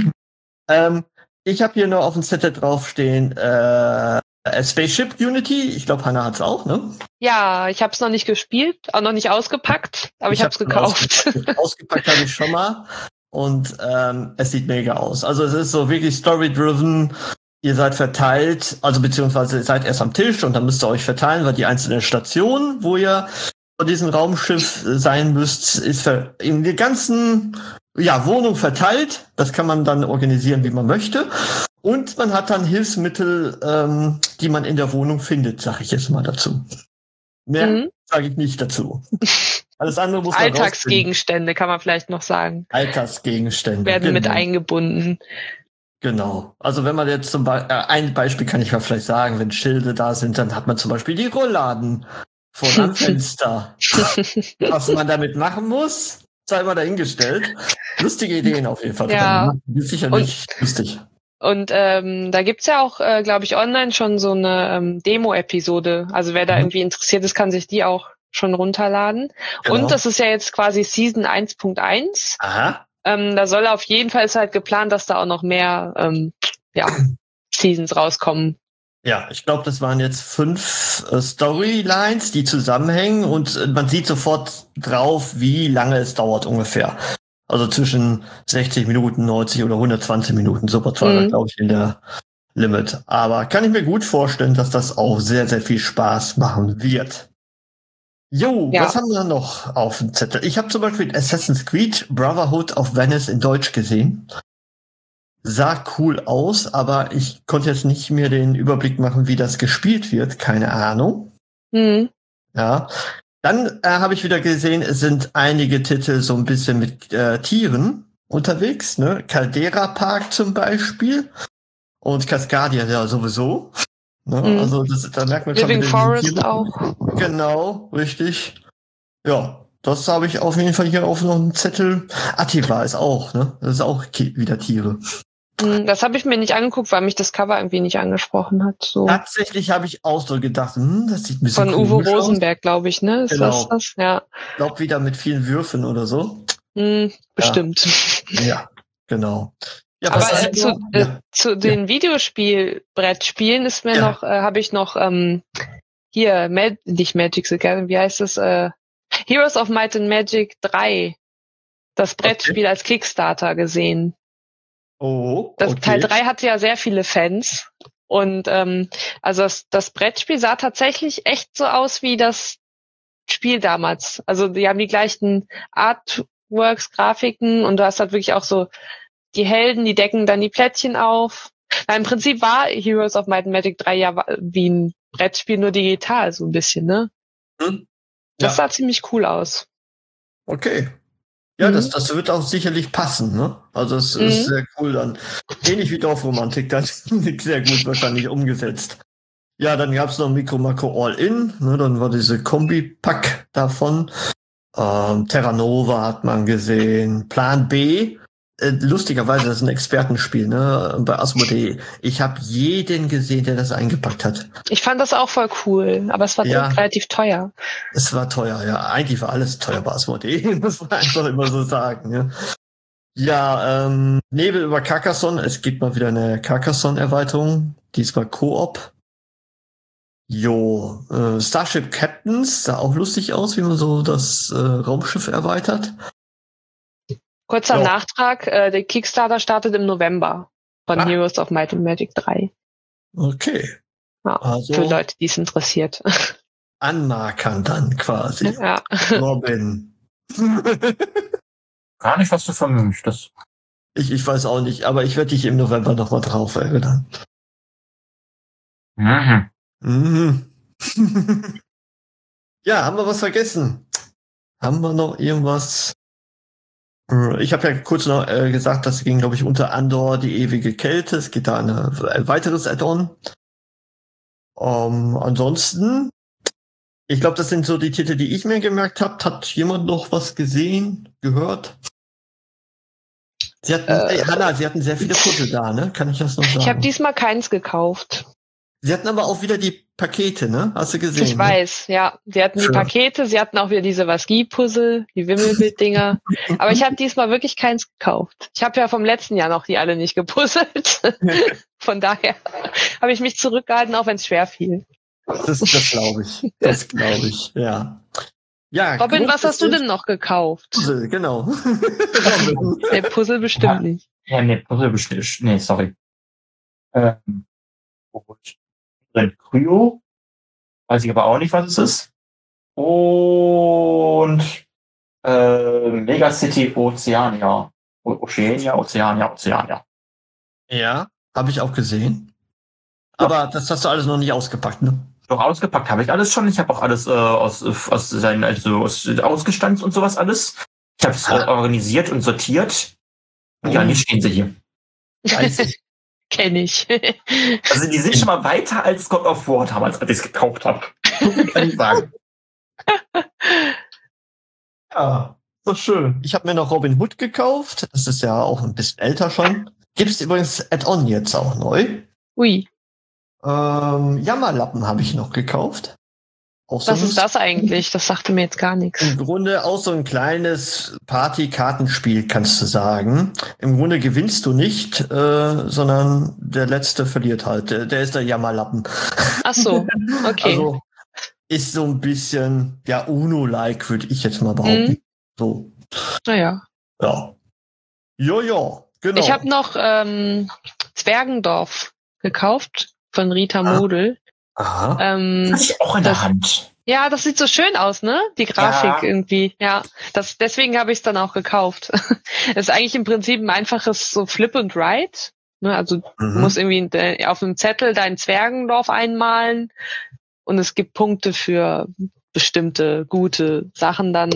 ähm, ich habe hier nur auf dem Zettel draufstehen, äh, Spaceship Unity. Ich glaube, Hannah hat's auch, ne? Ja, ich habe es noch nicht gespielt, auch noch nicht ausgepackt, aber ich, ich habe es gekauft. Ausgepackt, ausgepackt habe ich schon mal. Und ähm, es sieht mega aus. Also es ist so wirklich story-driven. Ihr seid verteilt, also beziehungsweise ihr seid erst am Tisch und dann müsst ihr euch verteilen, weil die einzelnen Stationen, wo ihr von diesem Raumschiff sein müsst, ist in der ganzen ja, Wohnung verteilt. Das kann man dann organisieren, wie man möchte. Und man hat dann Hilfsmittel, ähm, die man in der Wohnung findet, sage ich jetzt mal dazu. Mehr mhm. sage ich nicht dazu. Alles andere muss man Alltagsgegenstände kann man vielleicht noch sagen. Alltagsgegenstände. Werden genau. mit eingebunden. Genau. Also wenn man jetzt zum Beispiel, äh, ein Beispiel kann ich mal vielleicht sagen, wenn Schilde da sind, dann hat man zum Beispiel die Rollladen vor dem Fenster. Was man damit machen muss, sei mal dahingestellt. Lustige Ideen auf jeden Fall. Ja. Ist sicherlich und, lustig. Und ähm, da gibt's ja auch, äh, glaube ich, online schon so eine ähm, Demo-Episode. Also wer da mhm. irgendwie interessiert ist, kann sich die auch schon runterladen. Genau. Und das ist ja jetzt quasi Season eins Punkt eins. Aha. Ähm, da soll auf jeden Fall, ist halt geplant, dass da auch noch mehr ähm, ja, Seasons rauskommen. Ja, ich glaube, das waren jetzt fünf äh, Storylines, die zusammenhängen und äh, man sieht sofort drauf, wie lange es dauert ungefähr. Also zwischen sechzig Minuten, neunzig oder hundertzwanzig Minuten. Super war mhm. glaube ich, in der Limit. Aber kann ich mir gut vorstellen, dass das auch sehr, sehr viel Spaß machen wird. Jo, ja. Was haben wir noch auf dem Zettel? Ich habe zum Beispiel Assassin's Creed Brotherhood of Venice in Deutsch gesehen. Sah cool aus, aber ich konnte jetzt nicht mehr den Überblick machen, wie das gespielt wird. Keine Ahnung. Mhm. Ja. Dann äh, habe ich wieder gesehen, es sind einige Titel so ein bisschen mit äh, Tieren unterwegs. Ne? Caldera Park zum Beispiel. Und Cascadia ja sowieso. Ne? Mhm. Also das, da merkt man Living schon wieder Forest auch. Genau, richtig. Ja, das habe ich auf jeden Fall hier auf noch einem Zettel. Attiva ist auch, ne? Das ist auch ki- wieder Tiere. Mhm, das habe ich mir nicht angeguckt, weil mich das Cover irgendwie nicht angesprochen hat. So. Tatsächlich habe ich auch so gedacht, hm, das sieht ein bisschen Von Uwe komisch Rosenberg, glaube ich, ne? Ist Genau. das das? Ja. Ich glaube, wieder mit vielen Würfeln oder so. Mhm, bestimmt. Ja, genau. Ja, Aber was äh, ist zu, noch? äh, Ja. zu den Videospiel-Brettspielen ist mir Ja. noch, äh, habe ich noch ähm, hier, Mag- nicht Magic the Gathering, wie heißt es? Äh, Heroes of Might and Magic drei, das Brettspiel als Kickstarter gesehen. Oh, Das okay. Teil drei hatte ja sehr viele Fans. Und ähm, also das, das Brettspiel sah tatsächlich echt so aus wie das Spiel damals. Also die haben die gleichen Artworks, Grafiken und du hast halt wirklich auch so die Helden, die decken dann die Plättchen auf. Na, im Prinzip war Heroes of Might and Magic drei ja wa- wie ein Brettspiel, nur digital so ein bisschen, ne? Hm? Das Ja. sah ziemlich cool aus. Okay. Ja, Mhm. das, das wird auch sicherlich passen, ne? Also es Mhm. ist sehr cool dann. Ähnlich wie Dorfromantik, dann sehr gut wahrscheinlich umgesetzt. Ja, dann gab's noch Micro Macro All-In, ne? Dann war diese Kombi-Pack davon. Ähm, Terra Nova hat man gesehen. Plan B. Äh, lustigerweise, das ist ein Expertenspiel, ne? Bei Asmodee. Ich habe jeden gesehen, der das eingepackt hat. Ich fand das auch voll cool, aber es war Ja. relativ teuer. Es war teuer, ja. Eigentlich war alles teuer bei Asmodee, muss man einfach immer so sagen. Ja, ja ähm, Nebel über Carcassonne. Es gibt mal wieder eine Carcassonne-Erweiterung. Diesmal Koop. Jo, äh, Starship Captains sah auch lustig aus, wie man so das äh, Raumschiff erweitert. Kurzer Ja. Nachtrag, äh, der Kickstarter startet im November von Ah. Heroes of Might and Magic drei. Okay. Ja, Also für Leute, die es interessiert. anmarkern dann quasi. Ja. Robin. Gar nicht, was du von mir möchtest. ich, ich weiß auch nicht, aber ich werde dich im November nochmal drauf erinnern. Mhm. Mhm. Ja, haben wir was vergessen? Haben wir noch irgendwas? Äh, Ich habe ja kurz noch äh, gesagt, das ging, glaube ich, unter Andor die ewige Kälte. Es geht da eine, ein weiteres Add-on. Ähm, ansonsten, ich glaube, das sind so die Titel, die ich mir gemerkt habe. Hat jemand noch was gesehen, gehört? Sie hatten, Äh, äh, Hanna, Sie hatten sehr viele Puzzle da, ne? Kann ich das noch sagen? Ich habe diesmal keins gekauft. Sie hatten aber auch wieder die Pakete, ne? Hast du gesehen? Ich ne? weiß, ja. Sie hatten die Für- Pakete, sie hatten auch wieder diese Wasgi-Puzzle, die Wimmelbild-Dinger. Aber ich habe diesmal wirklich keins gekauft. Ich habe ja vom letzten Jahr noch die alle nicht gepuzzelt. Von daher habe ich mich zurückgehalten, auch wenn es schwer fiel. Das, das glaube ich. Das glaube ich, ja. Ja, Robin, was hast du grundsätzlich denn noch gekauft? Puzzle, genau. Robin. Der Puzzle bestimmt Ja. nicht. Ja, nee, Puzzle bestimmt. Nee, sorry. Ähm, drin Kryo. Weiß ich aber auch nicht, was es ist. Und äh, Megacity Oceania. O- Oceania, Oceania, Oceania. Ja, habe ich auch gesehen. Aber das hast du alles noch nicht ausgepackt, ne? Doch ausgepackt habe ich alles schon. Ich habe auch alles äh, aus, aus seinen, also aus ausgestanzt und sowas alles. Ich habe es äh, organisiert und sortiert. Und ja, Oh. hier stehen sie hier. Weiß Kenn ich. Also die sind schon mal weiter als God of War damals, als ich es gekauft habe. kann ich sagen. Ja, so schön. Ich habe mir noch Robin Hood gekauft. Das ist ja auch ein bisschen älter schon. Gibt's übrigens Add-on jetzt auch neu. Ui, Ähm, Jammerlappen habe ich noch gekauft. Auch so was ein- ist das eigentlich? Das sagte mir jetzt gar nichts. Im Grunde auch so ein kleines Party-Kartenspiel, kannst du sagen. Im Grunde gewinnst du nicht, äh, sondern der Letzte verliert halt. Der, der ist der Jammerlappen. Ach so, okay. Also ist so ein bisschen, ja, Uno-like, würde ich jetzt mal behaupten. Mhm. So, Naja. ja. Ja, ja, genau. Ich habe noch ähm, Zwergendorf gekauft von Rita Ah. Model. Aha. Ähm, Das hatte ich auch in Das- der Hand. ja, das sieht so schön aus, ne? Die Grafik Ja. irgendwie. Ja, das deswegen habe ich es dann auch gekauft. Es ist eigentlich im Prinzip ein einfaches so Flip and Write. Ne? Also du Mhm. musst irgendwie de- auf einem Zettel dein Zwergendorf einmalen und es gibt Punkte für bestimmte gute Sachen dann.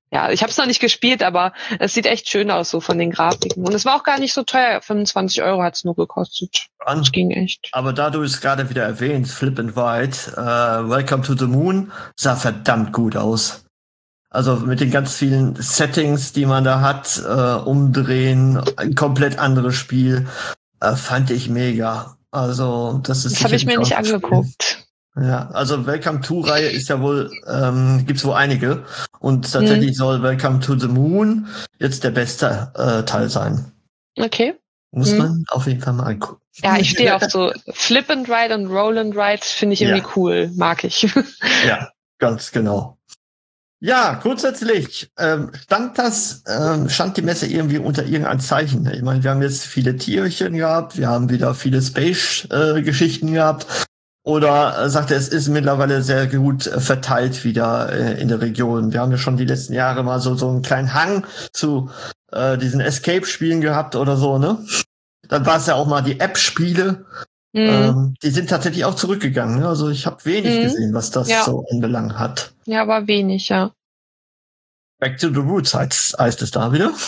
ja, ich habe es noch nicht gespielt, aber es sieht echt schön aus, so von den Grafiken. Und es war auch gar nicht so teuer. fünfundzwanzig Euro hat's nur gekostet. Das ging echt. Aber da du es gerade wieder erwähnst, Flip and Ride, äh, Welcome to the Moon, sah verdammt gut aus. Also mit den ganz vielen Settings, die man da hat, äh, umdrehen, ein komplett anderes Spiel, äh, fand ich mega. Also das ist. Das habe ich mir nicht angeguckt. Ja, also Welcome to-Reihe ist ja wohl, ähm, gibt's wohl einige. Und tatsächlich hm. soll Welcome to the Moon jetzt der beste äh, Teil sein. Okay. Muss hm. man auf jeden Fall mal angucken. Ja, ich stehe auf so Flip and Ride und Roll and Ride, finde ich irgendwie ja. cool, mag ich. Ja, ganz genau. Ja, grundsätzlich ähm, stand das, ähm, stand die Messe irgendwie unter irgendeinem Zeichen. Ich meine, wir haben jetzt viele Tierchen gehabt, wir haben wieder viele Space-Geschichten äh, gehabt. Oder äh, sagt er, es ist mittlerweile sehr gut äh, verteilt wieder äh, in der Region. Wir haben ja schon die letzten Jahre mal so so einen kleinen Hang zu äh, diesen Escape-Spielen gehabt oder so, ne? Dann war es ja auch mal die App-Spiele. Mhm. Ähm, die sind tatsächlich auch zurückgegangen. Ne? Also ich habe wenig mhm. gesehen, was das ja. so anbelangt hat. Ja, aber wenig, ja. Back to the Roots heißt, heißt es da wieder.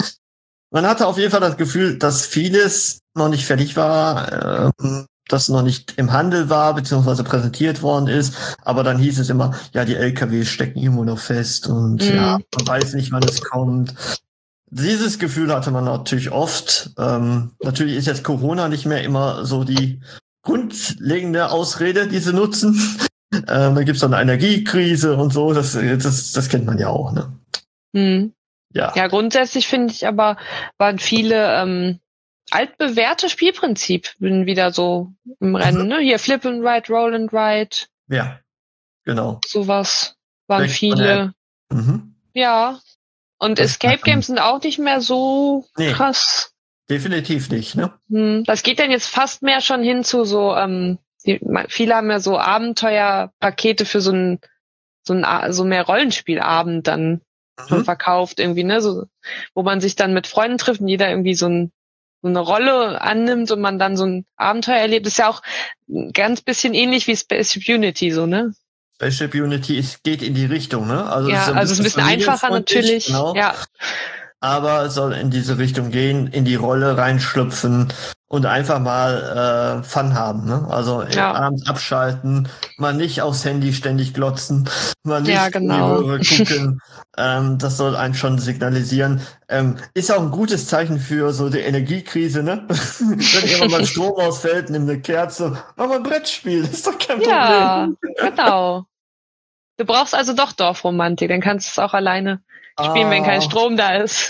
Man hatte auf jeden Fall das Gefühl, dass vieles noch nicht fertig war. Ähm, das noch nicht im Handel war, beziehungsweise präsentiert worden ist. Aber dann hieß es immer, ja, die L K Ws stecken irgendwo noch fest und mm. ja, man weiß nicht, wann es kommt. Dieses Gefühl hatte man natürlich oft. Ähm, natürlich ist jetzt Corona nicht mehr immer so die grundlegende Ausrede, die sie nutzen. Ähm, da gibt's dann eine Energiekrise und so. Das, das, das kennt man ja auch, ne? Mm. Ja. Ja, grundsätzlich finde ich aber, waren viele, ähm, altbewährte Spielprinzipien wieder so im Rennen, ne? Hier Flip and Ride, Roll and Ride. Ja, genau. Sowas waren Direkt viele. Mhm. Ja. Und das Escape Games sind auch nicht mehr so nee, krass. Definitiv nicht, ne? Hm, das geht dann jetzt fast mehr schon hin zu so, ähm, die, viele haben ja so Abenteuerpakete für so ein, so ein, so mehr Rollenspielabend dann mhm. schon verkauft irgendwie, ne? So, wo man sich dann mit Freunden trifft und jeder irgendwie so ein so eine Rolle annimmt und man dann so ein Abenteuer erlebt, das ist ja auch ein ganz bisschen ähnlich wie Spaceship Unity, so, ne? Spaceship Unity ist, geht in die Richtung, ne? Also ja, es ist ein also es ist ein bisschen einfacher natürlich, genau. ja. Aber es soll in diese Richtung gehen, in die Rolle reinschlüpfen und einfach mal äh, Fun haben, ne? Also ja. abends abschalten, mal nicht aufs Handy ständig glotzen, mal nicht ja, genau. in die Röhre gucken. ähm, das soll einen schon signalisieren. Ähm, ist auch ein gutes Zeichen für so die Energiekrise, ne? Wenn irgendwann mal Strom ausfällt, nimm eine Kerze, mach mal ein Brettspiel, ist doch kein ja, Problem. Ja, genau. Du brauchst also doch Dorfromantik, dann kannst du es auch alleine spielen, ah. wenn kein Strom da ist.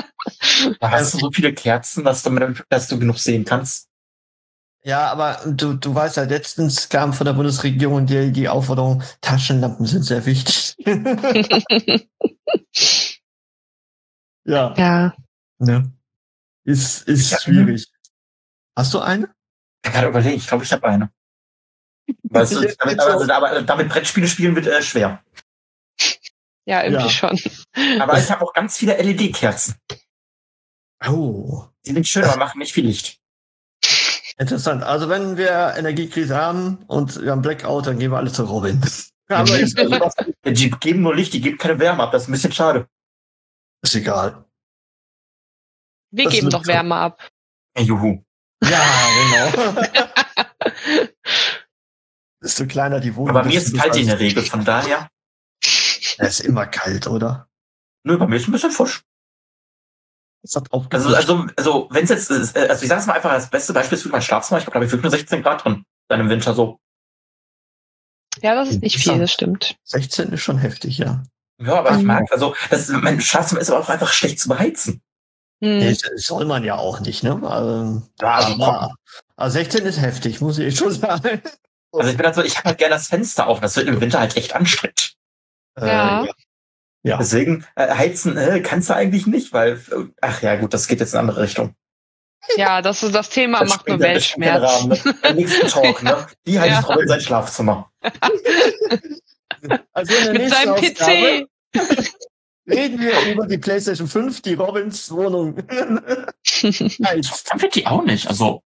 Da hast du so viele Kerzen, dass du, mit, dass du genug sehen kannst. Ja, aber du, du weißt ja, letztens kam von der Bundesregierung die, die Aufforderung, Taschenlampen sind sehr wichtig. ja. Ja. Ne? Ist, ist schwierig. Hast du eine? Ich habe gerade überlegt, ich glaube, ich habe eine. Weißt du, damit, aber, aber damit Brettspiele spielen wird äh, schwer. Ja, irgendwie ja. schon. Aber ich habe auch ganz viele L E D-Kerzen. Oh. Die sind schön, aber machen nicht viel Licht. Interessant. Also wenn wir Energiekrise haben und wir haben Blackout, dann gehen wir alle zu Robin. Ja, die geben nur Licht, die geben keine Wärme ab. Das ist ein bisschen schade. Ist egal. Wir das geben doch Wärme ab. Juhu. Ja, genau. Desto kleiner die Wohnung. Aber mir ist kalt in der Regel, von daher. Es ist immer kalt, oder? Nö, bei mir ist ein bisschen frisch. Das hat auch also, also, also, wenn es jetzt, also ich sage es mal einfach, das beste Beispiel ist für mein Schlafzimmer. Ich glaube, da habe ich wirklich nur sechzehn Grad drin. Dann im Winter so. Ja, das ist nicht viel, das stimmt. sechzehn ist schon heftig, ja. Ja, aber ich mag, also, das, mein Schlafzimmer ist aber auch einfach schlecht zu beheizen. Hm. Nee, soll man ja auch nicht, ne? Also, ja, also, aber, also sechzehn ist heftig, muss ich schon sagen. Also ich bin halt so, ich habe halt gerne das Fenster auf. Das wird im Winter halt echt anstrengend. Ja. Äh, ja. Deswegen äh, heizen äh, kannst du eigentlich nicht, weil, ach ja gut, das geht jetzt in eine andere Richtung. Ja, das ist das Thema, das macht nur Weltschmerz. Rahmen, ne? Der nächste Talk, ne? Die heißt ja. Robin sein Schlafzimmer. Also in der mit seinem P C. Reden wir über die PlayStation fünf, die Robins Wohnung. Dann wird die auch nicht, also.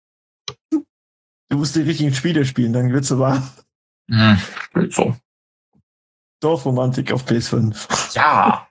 Du musst die richtigen Spiele spielen, dann wird's so warm. Hm, so. Dorfromantik auf P S fünf. Ja.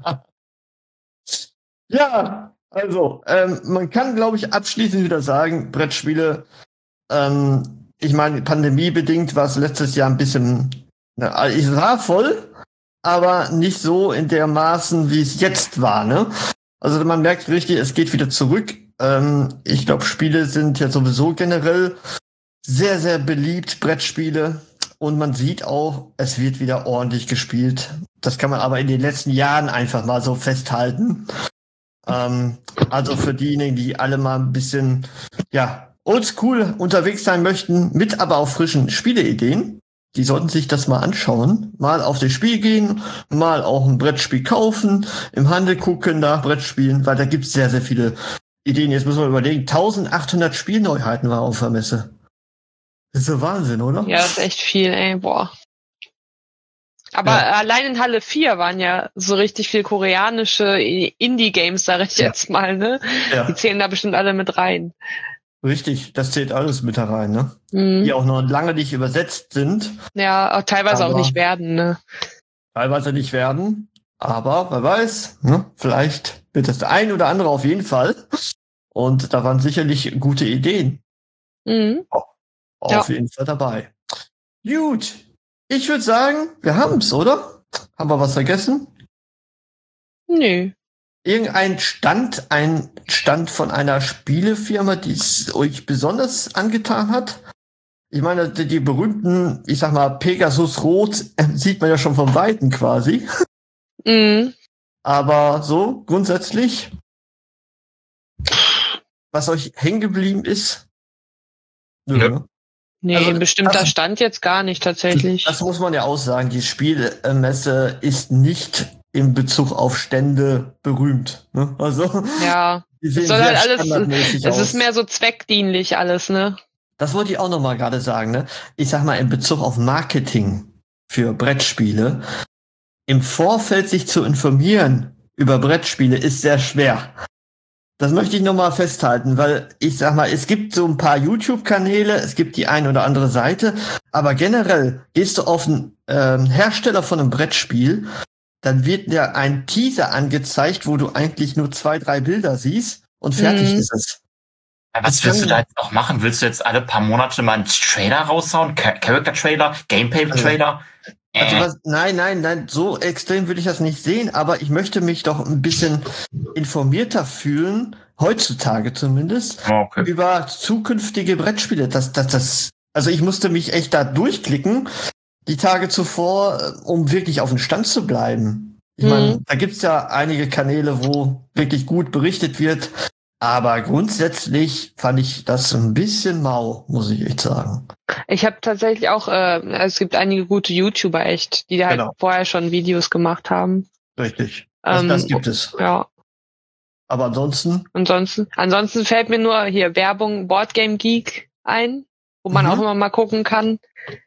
Ja, also, ähm, man kann, glaube ich, abschließend wieder sagen, Brettspiele, ähm, ich meine, pandemiebedingt war es letztes Jahr ein bisschen, na, ich war voll, aber nicht so in der Maßen, wie es jetzt war, ne? Also man merkt richtig, es geht wieder zurück. Ähm, ich glaube, Spiele sind ja sowieso generell sehr, sehr beliebt, Brettspiele. Und man sieht auch, es wird wieder ordentlich gespielt. Das kann man aber in den letzten Jahren einfach mal so festhalten. Ähm, also für diejenigen, die alle mal ein bisschen, ja, oldschool unterwegs sein möchten, mit aber auch frischen Spieleideen, die sollten sich das mal anschauen, mal auf das Spiel gehen, mal auch ein Brettspiel kaufen, im Handel gucken nach Brettspielen, weil da gibt es sehr, sehr viele Ideen. Jetzt müssen wir überlegen, eintausendachthundert Spielneuheiten war auf der Messe. Das ist so Wahnsinn, oder? Ja, das ist echt viel, ey, boah. Aber ja. Allein in Halle vier waren ja so richtig viel koreanische Indie-Games, sag ich ja. jetzt mal, ne? Ja. Die zählen da bestimmt alle mit rein. Richtig, das zählt alles mit da rein, ne? Mhm. Die auch noch lange nicht übersetzt sind. Ja, auch teilweise auch nicht werden, ne? Teilweise nicht werden, aber wer weiß, ne? Vielleicht wird das der ein oder andere auf jeden Fall. Und da waren sicherlich gute Ideen. Mhm. Oh, auf ja. jeden Fall dabei. Gut, ich würde sagen, wir haben's, oder? Haben wir was vergessen? Nö. Irgendein Stand, ein Stand von einer Spielefirma, die es euch besonders angetan hat? Ich meine, die, die berühmten, ich sag mal, Pegasus Rot äh, sieht man ja schon von Weitem quasi. Mhm. Aber so grundsätzlich, was euch hängen geblieben ist? Nö. Ja. Nee, also, ein bestimmter das, Stand jetzt gar nicht tatsächlich. Das muss man ja auch sagen, die Spielmesse ist nicht in Bezug auf Stände berühmt. Ne? Also, ja, die sehen es soll halt alles, standardmäßig es aus. ist mehr so zweckdienlich alles, ne? Das wollte ich auch noch mal gerade sagen, ne? Ich sag mal, in Bezug auf Marketing für Brettspiele, im Vorfeld sich zu informieren über Brettspiele ist sehr schwer. Das möchte ich noch mal festhalten, weil ich sag mal, es gibt so ein paar YouTube-Kanäle, es gibt die ein oder andere Seite, aber generell gehst du auf einen ähm, Hersteller von einem Brettspiel, dann wird dir ein Teaser angezeigt, wo du eigentlich nur zwei, drei Bilder siehst und fertig Mhm. ist es. Ja, was Das willst du kann- da jetzt auch machen? Willst du jetzt alle paar Monate mal einen Trailer raushauen? Cha- Character-Trailer? Gameplay-Trailer? Also Äh. was, nein, nein, nein, so extrem würde ich das nicht sehen, aber ich möchte mich doch ein bisschen informierter fühlen, heutzutage zumindest, Okay. über zukünftige Brettspiele. Das, das, das, also ich musste mich echt da durchklicken, die Tage zuvor, äh, um wirklich auf dem Stand zu bleiben. Ich Mhm. meine, da gibt's ja einige Kanäle, wo wirklich gut berichtet wird, aber grundsätzlich fand ich das ein bisschen mau, muss ich echt sagen. Ich habe tatsächlich auch, äh, es gibt einige gute YouTuber echt, die halt Genau. vorher schon Videos gemacht haben. Richtig. Also Ähm, das gibt es. Ja, Aber ansonsten, ansonsten, ansonsten fällt mir nur hier Werbung Boardgame Geek ein, wo man Mhm. auch immer mal gucken kann.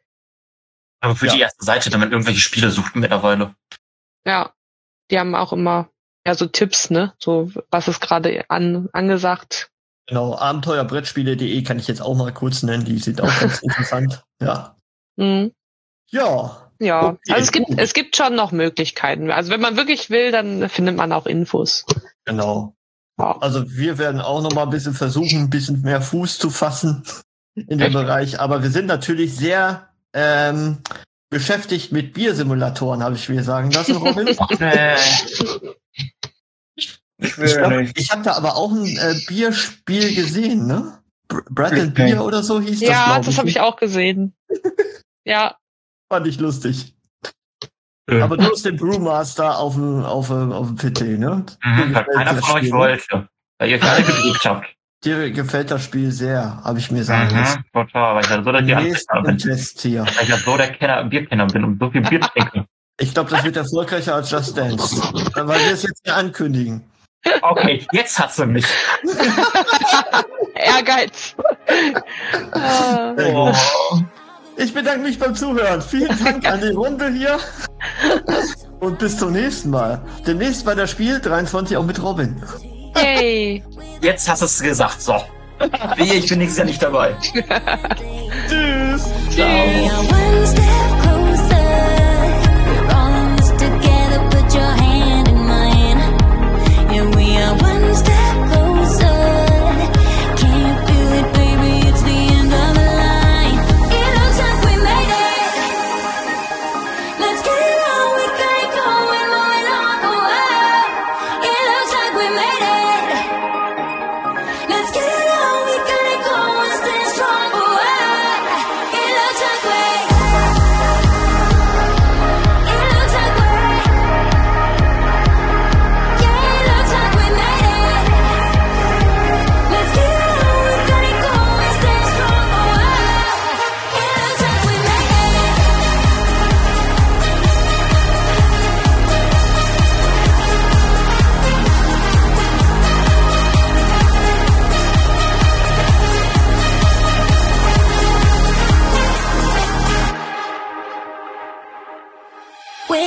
Aber für Ja. die erste Seite, wenn man irgendwelche Spiele sucht mittlerweile. Ja, die haben auch immer ja so Tipps, ne? So was ist gerade an, angesagt. genau, abenteuerbrettspiele punkt de kann ich jetzt auch mal kurz nennen, die sind auch ganz interessant. Ja. Mhm. Ja. Ja, Okay, also es gibt gut. es gibt schon noch Möglichkeiten. Also wenn man wirklich will, dann findet man auch Infos. Genau. Ja. Also wir werden auch noch mal ein bisschen versuchen, ein bisschen mehr Fuß zu fassen in dem Bereich. Aber wir sind natürlich sehr ähm, beschäftigt mit Biersimulatoren, habe ich mir sagen lassen, Robin. Ach, nee. Ich, glaub, ich habe da aber auch ein äh, Bierspiel gesehen, ne? Br- Bread and Okay. Beer oder so hieß das, Ja, glaub das habe ich auch gesehen. Ja, Fand ich lustig. Schön. Aber du hast den Brewmaster auf dem, auf dem, auf dem P C, ne? Dir Mhm, weil gefällt keiner das von euch Spiel, ne? wollte. Weil ihr euch alle gedrückt habt. Dir gefällt das Spiel sehr, habe ich mir sagen lassen. Mhm, total, weil ich ja so der Nächsten Bierkenner bin. Test hier. Weil ich ja so der Kenner, Bierkenner bin und so viel Bier trinke. Ich glaube, das wird erfolgreicher als Just Dance. Weil wir es jetzt hier ankündigen. Okay, jetzt hat sie mich. Ehrgeiz. Ah, Sehr gut. Oh. Ich bedanke mich beim Zuhören. Vielen Dank an die Runde hier. Und bis zum nächsten Mal. Demnächst bei der Spiel dreiundzwanzig auch mit Robin. Yay. Jetzt hast du es gesagt, so. Wehe, ich bin nächstes Jahr nicht dabei. Tschüss. Tschüss. One step closer, we're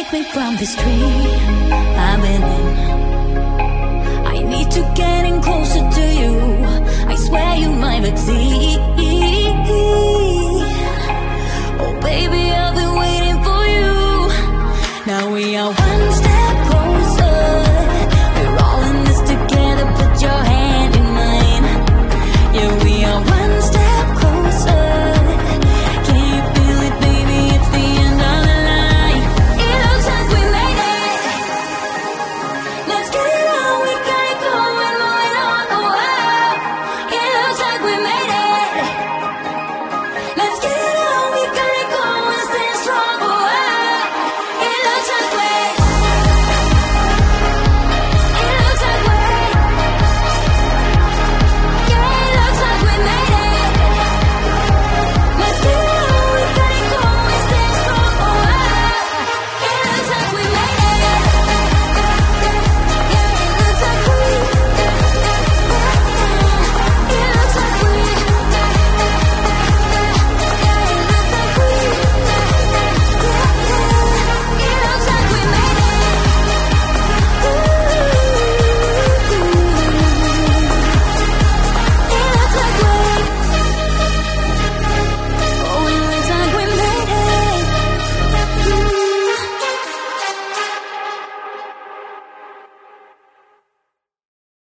take me from this tree I've been in. I need to get in closer to you. I swear you might exceed.